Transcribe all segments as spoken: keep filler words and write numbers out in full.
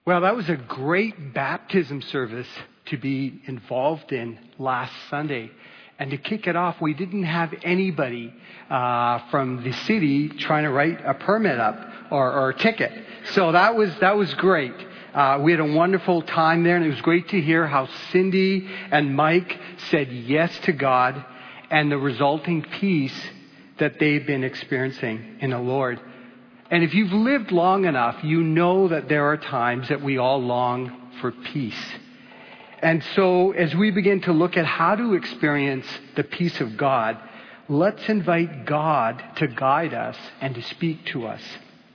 Well, that was a great baptism service to be involved in last Sunday. And to kick it off, we didn't have anybody uh, from the city trying to write a permit up or, or a ticket. So that was that was great. Uh, we had a wonderful time there, and it was great to hear how Cindy and Mike said yes to God and the resulting peace that they've been experiencing in the Lord. And if you've lived long enough, you know that there are times that we all long for peace. And so as we begin to look at how to experience the peace of God, let's invite God to guide us and to speak to us.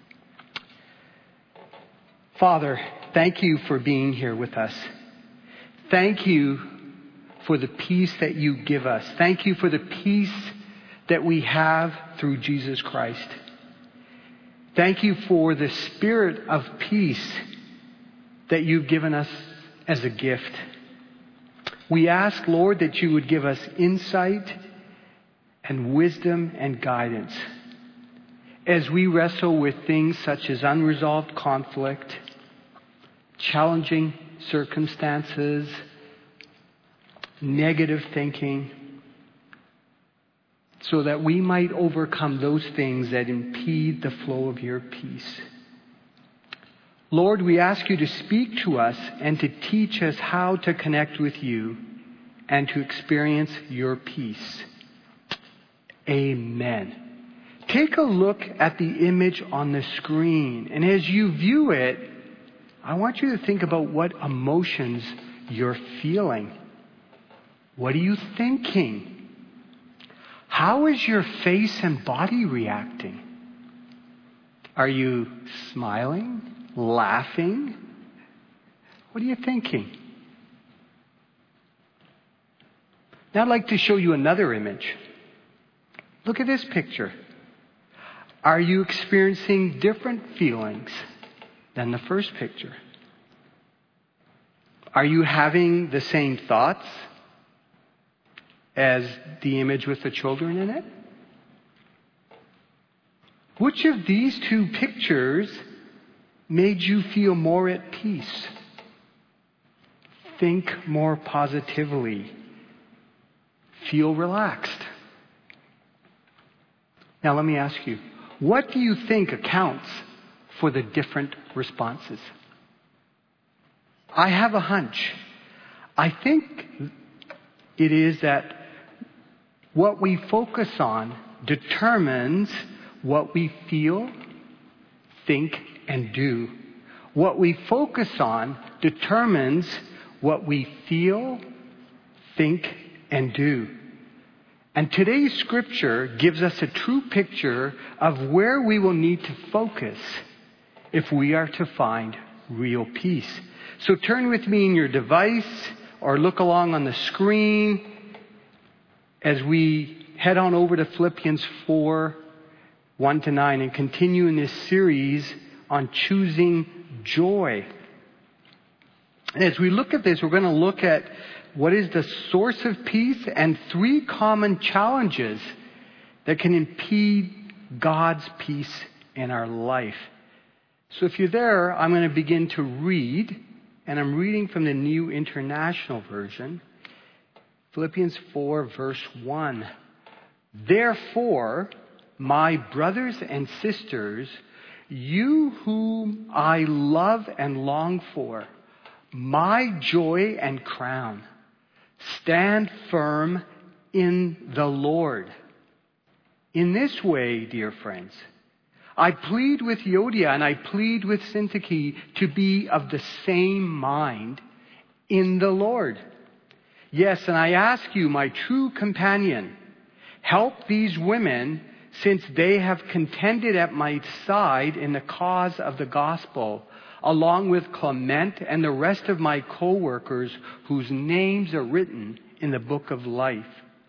Father, thank you for being here with us. Thank you for the peace that you give us. Thank you for the peace that we have through Jesus Christ. Thank you for the spirit of peace that you've given us as a gift. We ask, Lord, that you would give us insight and wisdom and guidance as we wrestle with things such as unresolved conflict, challenging circumstances, negative thinking, so that we might overcome those things that impede the flow of your peace. Lord, we ask you to speak to us and to teach us how to connect with you and to experience your peace. Amen. Take a look at the image on the screen, and as you view it, I want you to think about what emotions you're feeling. What are you thinking? How is your face and body reacting? Are you smiling? Laughing? What are you thinking? Now I'd like to show you another image. Look at this picture. Are you experiencing different feelings than the first picture? Are you having the same thoughts as the image with the children in it? Which of these two pictures made you feel more at peace? Think more positively. Feel relaxed. Now let me ask you, what do you think accounts for the different responses? I have a hunch. I think it is that what we focus on determines what we feel, think, and do. What we focus on determines what we feel, think, and do. And today's scripture gives us a true picture of where we will need to focus if we are to find real peace. So turn with me in your device or look along on the screen as we head on over to Philippians four, one to nine, and continue in this series on choosing joy. And as we look at this, we're going to look at what is the source of peace and three common challenges that can impede God's peace in our life. So if you're there, I'm going to begin to read, and I'm reading from the New International Version. Philippians four, verse one. Therefore, my brothers and sisters, you whom I love and long for, my joy and crown, stand firm in the Lord. In this way, dear friends, I plead with Euodia and I plead with Syntyche to be of the same mind in the Lord. Yes, and I ask you, my true companion, help these women, since they have contended at my side in the cause of the gospel, along with Clement and the rest of my co-workers whose names are written in the book of life.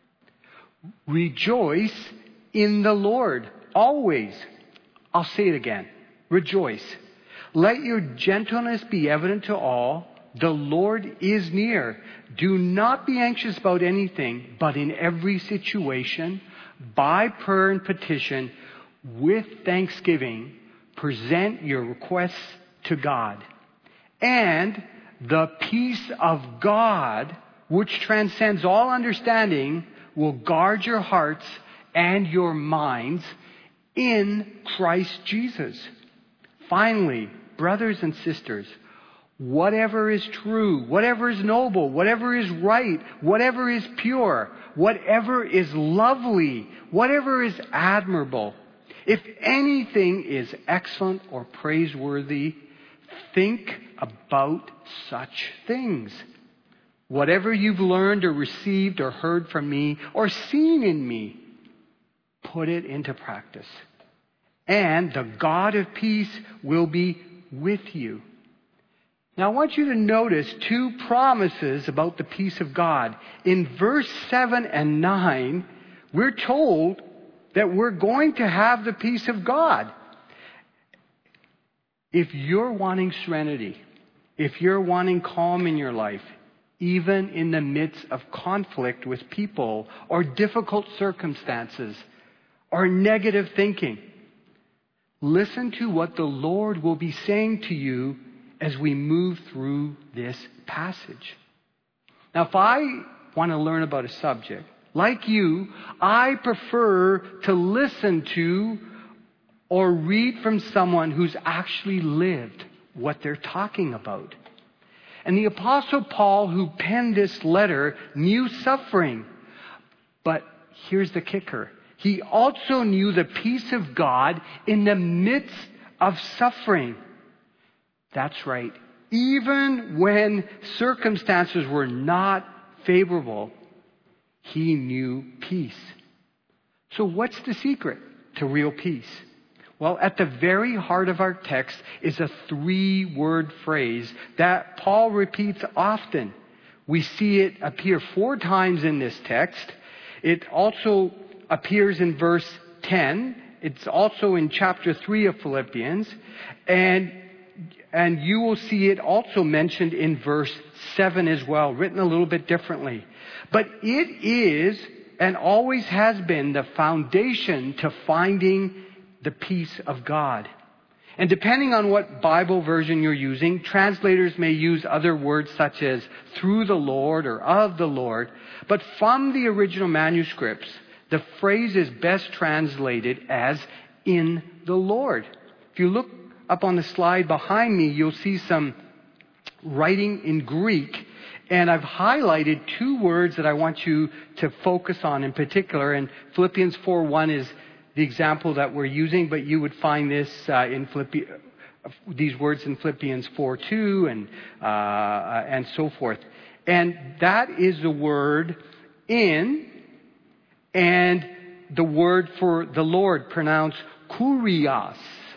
Rejoice in the Lord always. I'll say it again. Rejoice. Let your gentleness be evident to all. The Lord is near. Do not be anxious about anything, but in every situation, by prayer and petition, with thanksgiving, present your requests to God. And the peace of God, which transcends all understanding, will guard your hearts and your minds in Christ Jesus. Finally, brothers and sisters, whatever is true, whatever is noble, whatever is right, whatever is pure, whatever is lovely, whatever is admirable, if anything is excellent or praiseworthy, think about such things. Whatever you've learned or received or heard from me or seen in me, put it into practice. And the God of peace will be with you. Now I want you to notice two promises about the peace of God. In verse seven and nine, we're told that we're going to have the peace of God. If you're wanting serenity, if you're wanting calm in your life, even in the midst of conflict with people or difficult circumstances or negative thinking, listen to what the Lord will be saying to you as we move through this passage. Now, if I want to learn about a subject, like you, I prefer to listen to or read from someone who's actually lived what they're talking about. And the Apostle Paul, who penned this letter, knew suffering. But here's the kicker. He also knew the peace of God in the midst of suffering. That's right. Even when circumstances were not favorable, he knew peace. So what's the secret to real peace? Well, at the very heart of our text is a three-word phrase that Paul repeats often. We see it appear four times in this text. It also appears in verse ten. It's also in chapter three of Philippians. And, and you will see it also mentioned in verse seven as well, written a little bit differently. But it is and always has been the foundation to finding the peace of God. And depending on what Bible version you're using, translators may use other words such as through the Lord or of the Lord. But from the original manuscripts, the phrase is best translated as in the Lord. If you look up on the slide behind me, you'll see some writing in Greek. And I've highlighted two words that I want you to focus on in particular. And Philippians four one is the example that we're using, but you would find this uh, in Philippi- these words in Philippians four two and uh, and so forth. And that is the word in, and the word for the Lord pronounced kurios.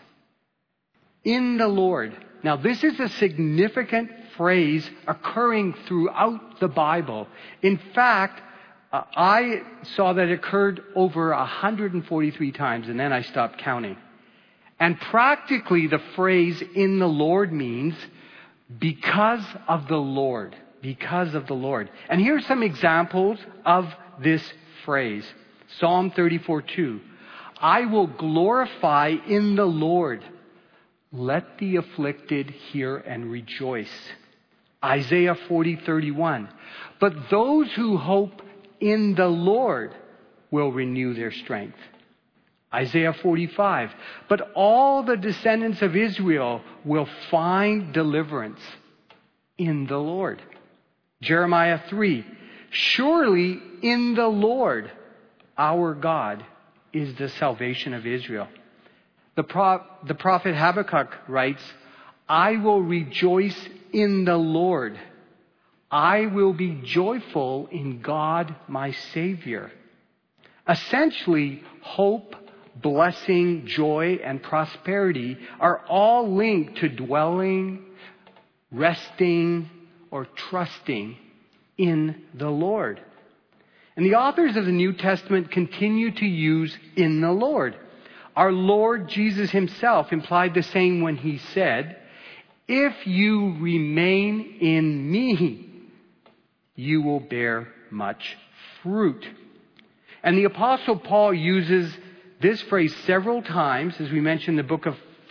In the Lord. Now this is a significant phrase occurring throughout the Bible. In fact, Uh, I saw that it occurred over one hundred forty-three times, and then I stopped counting. And practically the phrase in the Lord means because of the Lord. Because of the Lord. And here are some examples of this phrase. Psalm thirty-four two. I will glorify in the Lord. Let the afflicted hear and rejoice. Isaiah forty thirty-one. But those who hope in the Lord will renew their strength. Isaiah forty-five. But all the descendants of Israel will find deliverance in the Lord. Jeremiah three. Surely in the Lord our God is the salvation of Israel. The, pro- the prophet Habakkuk writes, I will rejoice in the Lord. I will be joyful in God, my Savior. Essentially, hope, blessing, joy, and prosperity are all linked to dwelling, resting, or trusting in the Lord. And the authors of the New Testament continue to use in the Lord. Our Lord Jesus himself implied the same when he said, if you remain in me, you will bear much fruit. And the Apostle Paul uses this phrase several times, as we mentioned in the book of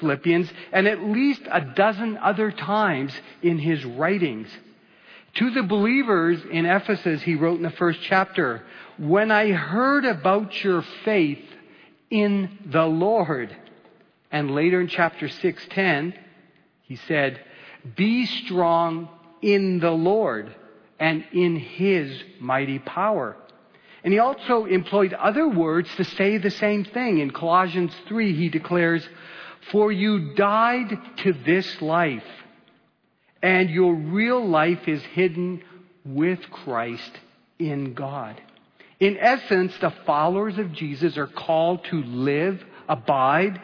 Philippians and at least a dozen other times in his writings. To the believers in Ephesus, he wrote in the first chapter, "When I heard about your faith in the Lord." And later in chapter six ten, he said, "Be strong in the Lord and in his mighty power." And he also employed other words to say the same thing. In Colossians three, he declares, "For you died to this life, and your real life is hidden with Christ in God." In essence, the followers of Jesus are called to live, abide,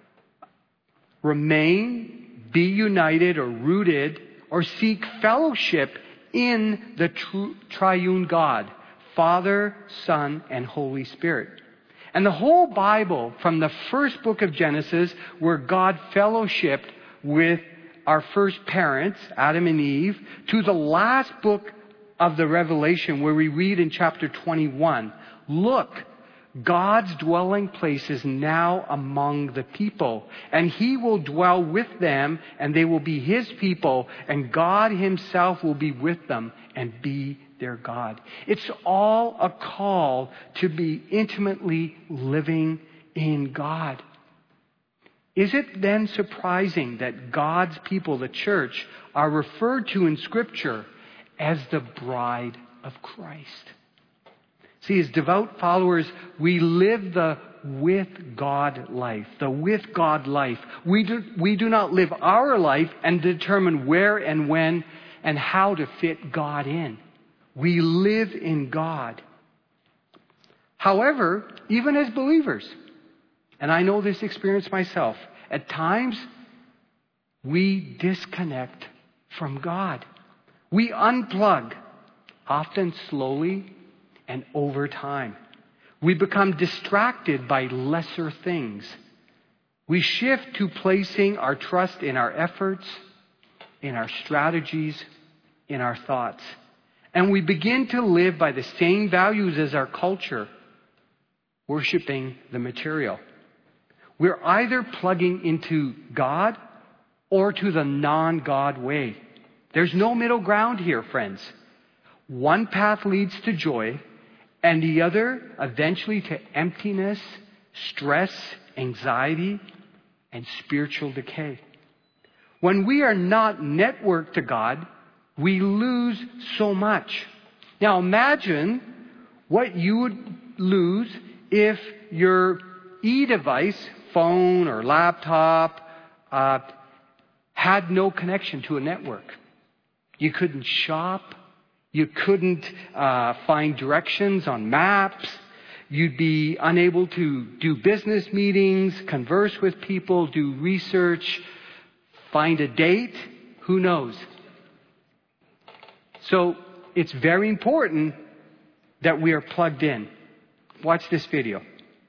remain, be united or rooted, or seek fellowship in the true triune God, Father, Son, and Holy Spirit. And the whole Bible, from the first book of Genesis, where God fellowshipped with our first parents, Adam and Eve, to the last book of the Revelation, where we read in chapter twenty-one, look, God's dwelling place is now among the people, and he will dwell with them, and they will be his people, and God himself will be with them and be their God. It's all a call to be intimately living in God. Is it then surprising that God's people, the church, are referred to in Scripture as the bride of Christ? See, as devout followers, we live the with God life, the with God life. We do, we do not live our life and determine where and when and how to fit God in. We live in God. However, even as believers, and I know this experience myself, at times we disconnect from God. We unplug, often slowly and over time. We become distracted by lesser things. We shift to placing our trust in our efforts, in our strategies, in our thoughts. And we begin to live by the same values as our culture, worshiping the material. We're either plugging into God or to the non-God way. There's no middle ground here, friends. One path leads to joy, and the other eventually to emptiness, stress, anxiety, and spiritual decay. When we are not networked to God, we lose so much. Now imagine what you would lose if your e-device, phone or laptop, uh, had no connection to a network. You couldn't shop. You couldn't uh, find directions on maps. You'd be unable to do business meetings, converse with people, do research, find a date. Who knows? So it's very important that we are plugged in. Watch this video.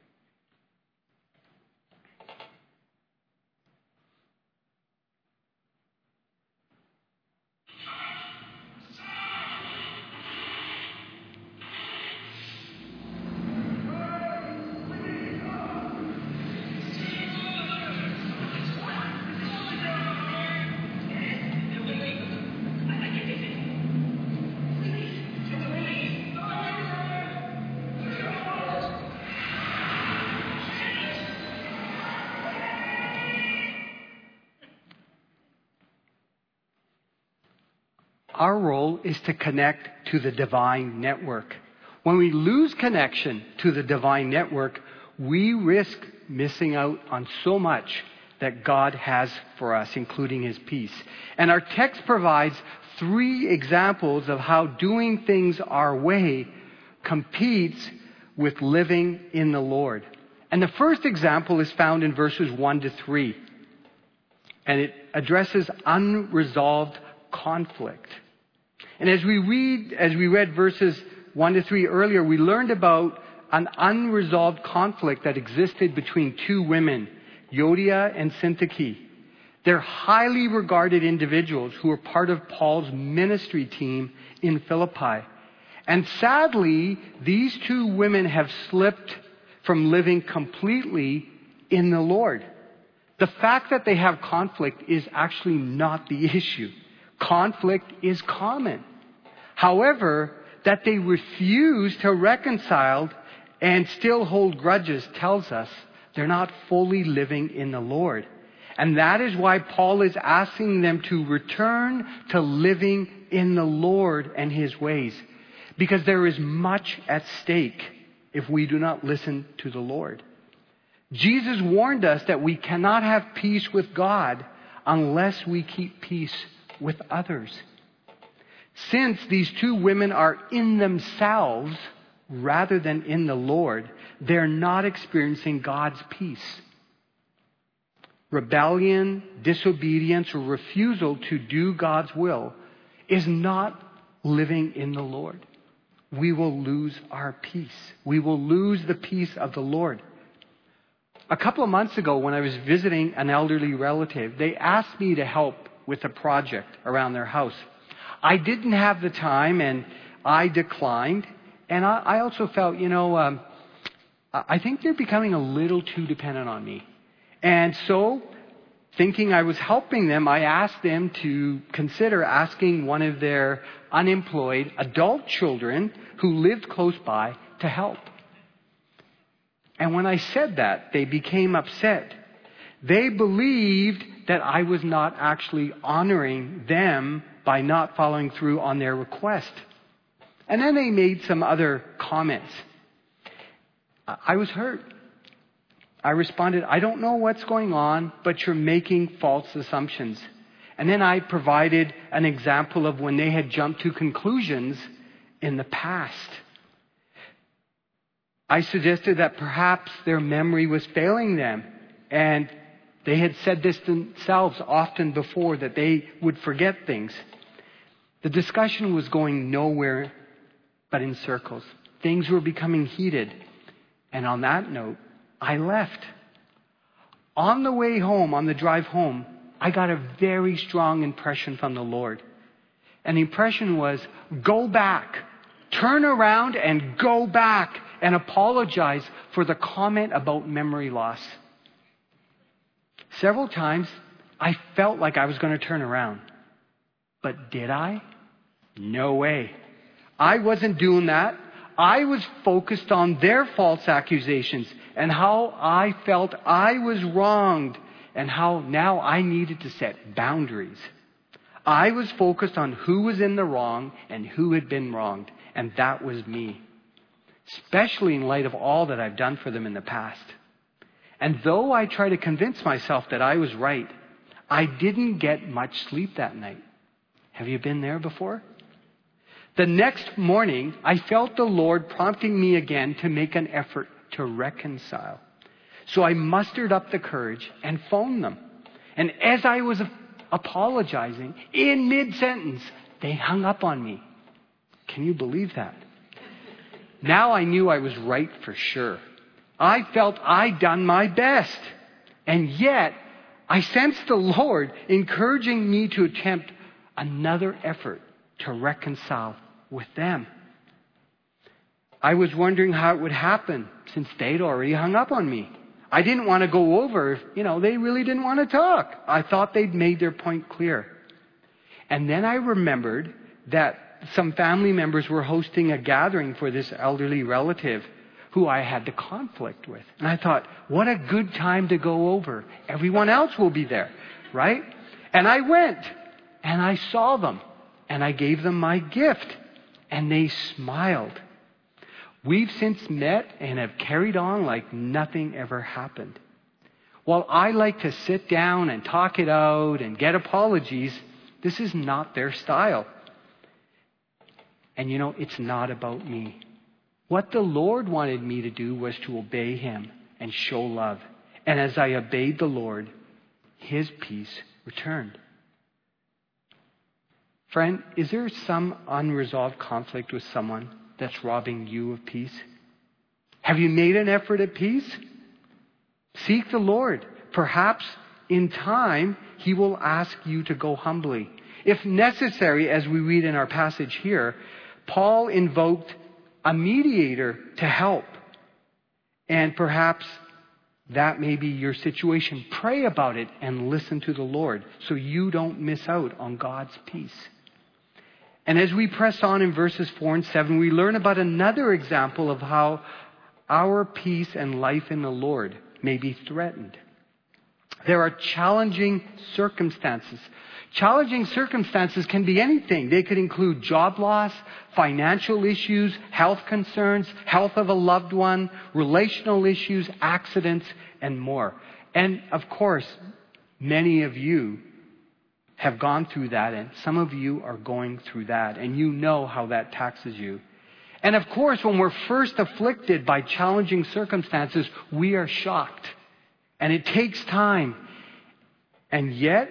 Our role is to connect to the divine network. When we lose connection to the divine network, we risk missing out on so much that God has for us, including his peace. And our text provides three examples of how doing things our way competes with living in the Lord. And the first example is found in verses one to three. And it addresses unresolved conflict. And as we read, as we read verses one to three earlier, we learned about an unresolved conflict that existed between two women, Euodia and Syntyche. They're highly regarded individuals who are part of Paul's ministry team in Philippi. And sadly, these two women have slipped from living completely in the Lord. The fact that they have conflict is actually not the issue. Conflict is common. However, that they refuse to reconcile and still hold grudges tells us they're not fully living in the Lord. And that is why Paul is asking them to return to living in the Lord and His ways. Because there is much at stake if we do not listen to the Lord. Jesus warned us that we cannot have peace with God unless we keep peace with others. Since these two women are in themselves rather than in the Lord, they're not experiencing God's peace. Rebellion, disobedience, or refusal to do God's will is not living in the Lord. We will lose our peace. We will lose the peace of the Lord. A couple of months ago, when I was visiting an elderly relative, they asked me to help with a project around their house. I didn't have the time, and I declined. And I, I also felt, you know, um, I think they're becoming a little too dependent on me. And so, thinking I was helping them, I asked them to consider asking one of their unemployed adult children who lived close by to help. And when I said that, they became upset. They believed that I was not actually honoring them by not following through on their request. And then they made some other comments. I was hurt. I responded, I don't know what's going on, but you're making false assumptions. And then I provided an example of when they had jumped to conclusions in the past. I suggested that perhaps their memory was failing them, and they had said this themselves often before, that they would forget things. The discussion was going nowhere but in circles. Things were becoming heated. And on that note, I left. On the way home, on the drive home, I got a very strong impression from the Lord. And the impression was, go back. Turn around and go back and apologize for the comment about memory loss. Several times, I felt like I was going to turn around. But did I? No way. I wasn't doing that. I was focused on their false accusations and how I felt I was wronged and how now I needed to set boundaries. I was focused on who was in the wrong and who had been wronged, and that was me. Especially in light of all that I've done for them in the past. And though I tried to convince myself that I was right, I didn't get much sleep that night. Have you been there before? The next morning, I felt the Lord prompting me again to make an effort to reconcile. So I mustered up the courage and phoned them. And as I was apologizing, in mid-sentence, they hung up on me. Can you believe that? Now I knew I was right for sure. I felt I'd done my best. And yet, I sensed the Lord encouraging me to attempt another effort to reconcile with them. I was wondering how it would happen since they'd already hung up on me. I didn't want to go over if, you know, they really didn't want to talk. I thought they'd made their point clear. And then I remembered that some family members were hosting a gathering for this elderly relative who I had the conflict with. And I thought, what a good time to go over. Everyone else will be there, right? And I went and I saw them and I gave them my gift and they smiled. We've since met and have carried on like nothing ever happened. While I like to sit down and talk it out and get apologies, this is not their style. And you know, it's not about me. What the Lord wanted me to do was to obey Him and show love. And as I obeyed the Lord, His peace returned. Friend, is there some unresolved conflict with someone that's robbing you of peace? Have you made an effort at peace? Seek the Lord. Perhaps in time, He will ask you to go humbly. If necessary, as we read in our passage here, Paul invoked a mediator to help. And perhaps that may be your situation. Pray about it and listen to the Lord so you don't miss out on God's peace. And as we press on in verses four and seven, we learn about another example of how our peace and life in the Lord may be threatened. There are challenging circumstances. Challenging circumstances can be anything. They could include job loss, financial issues, health concerns, health of a loved one, relational issues, accidents, and more. And of course, many of you have gone through that, and some of you are going through that, and you know how that taxes you. And of course, when we're first afflicted by challenging circumstances, we are shocked. And it takes time. And yet,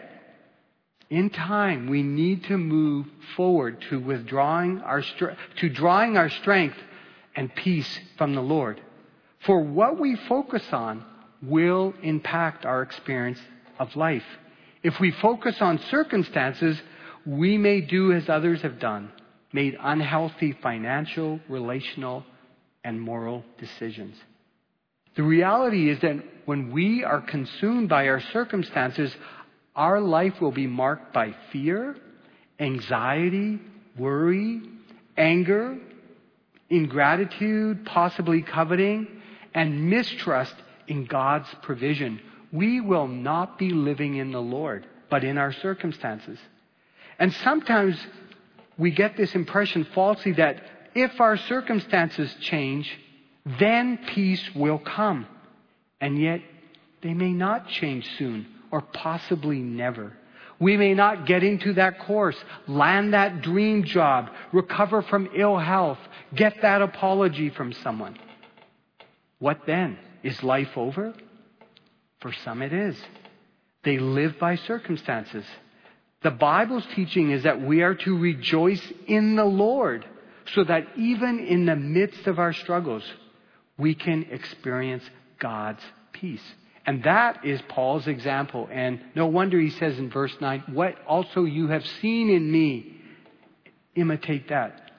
in time, we need to move forward to withdrawing our str- to drawing our strength and peace from the Lord. For what we focus on will impact our experience of life. If we focus on circumstances, we may do as others have done, made unhealthy financial, relational, and moral decisions. The reality is that when we are consumed by our circumstances, our life will be marked by fear, anxiety, worry, anger, ingratitude, possibly coveting, and mistrust in God's provision. We will not be living in the Lord, but in our circumstances. And sometimes we get this impression falsely that if our circumstances change, then peace will come. And yet, they may not change soon, or possibly never. We may not get into that course, land that dream job, recover from ill health, get that apology from someone. What then? Is life over? For some it is. They live by circumstances. The Bible's teaching is that we are to rejoice in the Lord, so that even in the midst of our struggles, we can experience God's peace. And that is Paul's example. And no wonder he says in verse nine, what also you have seen in me, imitate that.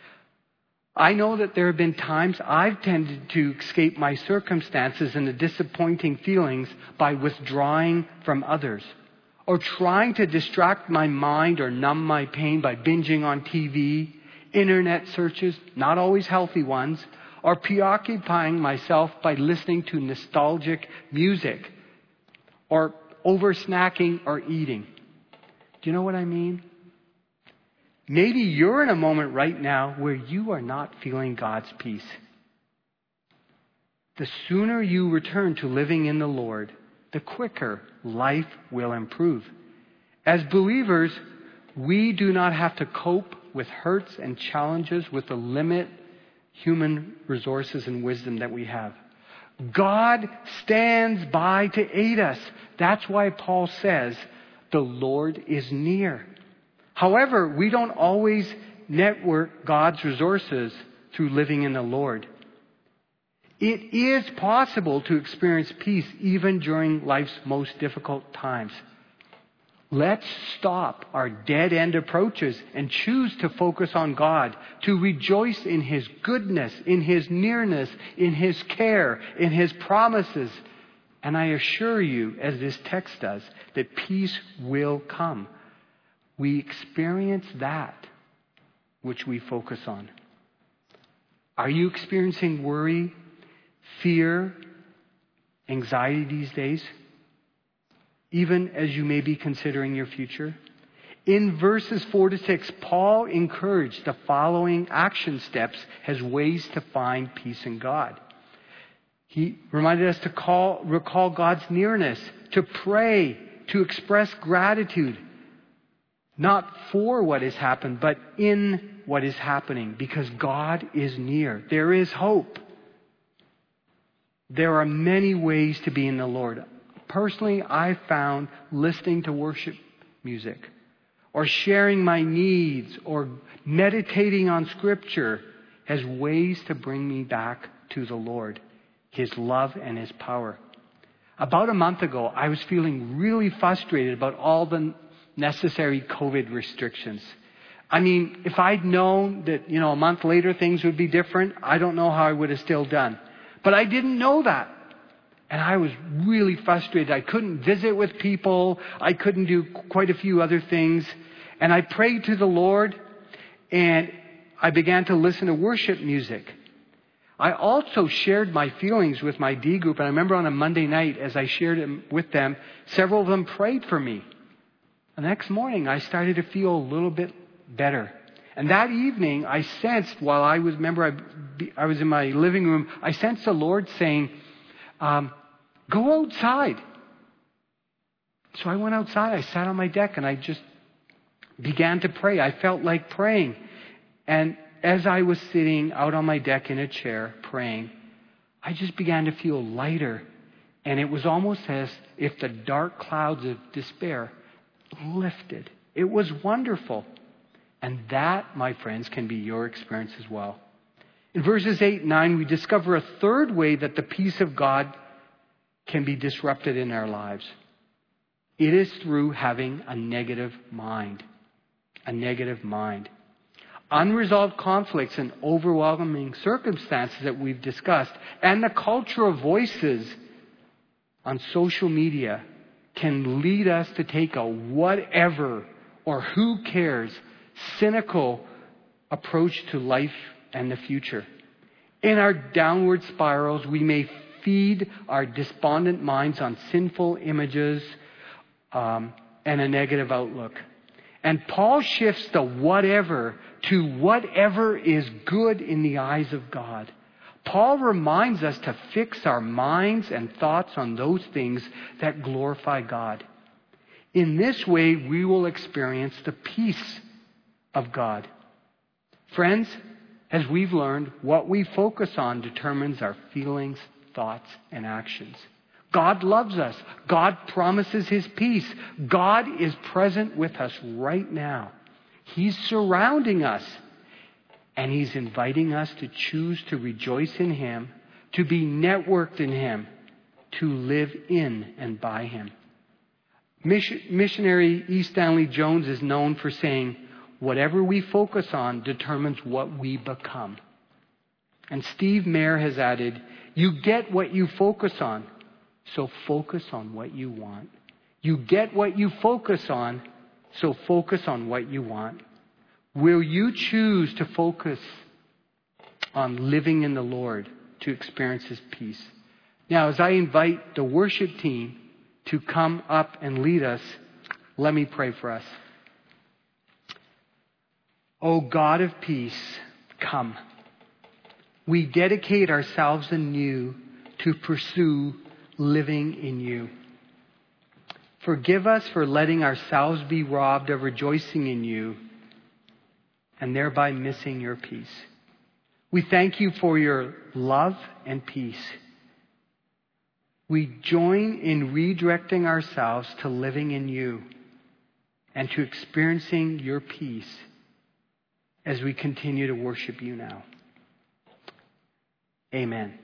I know that there have been times I've tended to escape my circumstances and the disappointing feelings by withdrawing from others, or trying to distract my mind or numb my pain by binging on T V, internet searches, not always healthy ones, or preoccupying myself by listening to nostalgic music, or over snacking or eating. Do you know what I mean? Maybe you're in a moment right now where you are not feeling God's peace. The sooner you return to living in the Lord, the quicker life will improve. As believers, we do not have to cope with hurts and challenges with the limit human resources and wisdom that we have. God stands by to aid us. That's why Paul says, the Lord is near. However, we don't always network God's resources through living in the Lord. It is possible to experience peace even during life's most difficult times. Let's stop our dead-end approaches and choose to focus on God, to rejoice in His goodness, in His nearness, in His care, in His promises. And I assure you, as this text does, that peace will come. We experience that which we focus on. Are you experiencing worry, fear, anxiety these days? Even as you may be considering your future? In verses four to six, Paul encouraged the following action steps as ways to find peace in God. He reminded us to call, recall God's nearness, to pray, to express gratitude, not for what has happened, but in what is happening, because God is near. There is hope. There are many ways to be in the Lord. Personally, I found listening to worship music, or sharing my needs, or meditating on Scripture as ways to bring me back to the Lord, His love and His power. About a month ago, I was feeling really frustrated about all the necessary COVID restrictions. I mean, if I'd known that, you know, a month later things would be different, I don't know how I would have still done. But I didn't know that. And I was really frustrated. I couldn't visit with people. I couldn't do quite a few other things. And I prayed to the Lord, and I began to listen to worship music. I also shared my feelings with my D group. And I remember on a Monday night, as I shared it with them, several of them prayed for me. The next morning, I started to feel a little bit better. And that evening, I sensed, while I was, remember, I, I was in my living room, I sensed the Lord saying, um, go outside. So I went outside. I sat on my deck and I just began to pray. I felt like praying. And as I was sitting out on my deck in a chair praying, I just began to feel lighter. And it was almost as if the dark clouds of despair lifted. It was wonderful. And that, my friends, can be your experience as well. In verses eight and nine, we discover a third way that the peace of God can be disrupted in our lives. It is through having a negative mind. A negative mind. Unresolved conflicts and overwhelming circumstances that we've discussed, and the culture of voices on social media can lead us to take a whatever or who cares cynical approach to life and the future. In our downward spirals, we may feed our despondent minds on sinful images um, and a negative outlook. And Paul shifts the whatever to whatever is good in the eyes of God. Paul reminds us to fix our minds and thoughts on those things that glorify God. In this way, we will experience the peace of God. Friends, as we've learned, what we focus on determines our feelings, thoughts, and actions. God loves us. God promises His peace. God is present with us right now. He's surrounding us. And He's inviting us to choose to rejoice in Him, to be networked in Him, to live in and by Him. Missionary E. Stanley Jones is known for saying, whatever we focus on determines what we become. And Steve Mayer has added, you get what you focus on, so focus on what you want. You get what you focus on, so focus on what you want. Will you choose to focus on living in the Lord to experience His peace? Now, as I invite the worship team to come up and lead us, let me pray for us. O God of peace, come. We dedicate ourselves anew to pursue living in You. Forgive us for letting ourselves be robbed of rejoicing in You and thereby missing Your peace. We thank You for Your love and peace. We join in redirecting ourselves to living in You and to experiencing Your peace as we continue to worship You now. Amen.